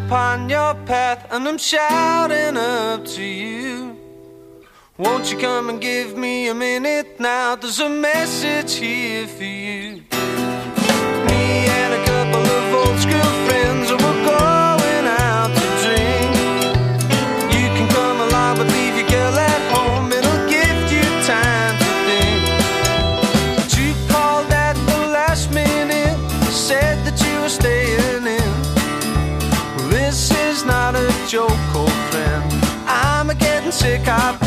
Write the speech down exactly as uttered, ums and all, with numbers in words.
upon your path, and I'm shouting up to you. Won't you come and give me a minute now? There's a message here for you. Me and a couple of old school friends, and we're going out to drink. You can come along but leave your girl at home, it'll give you time to think. But you called at the last minute, said that you were staying in. Well, this is not a joke, old friend, I'm a getting sick of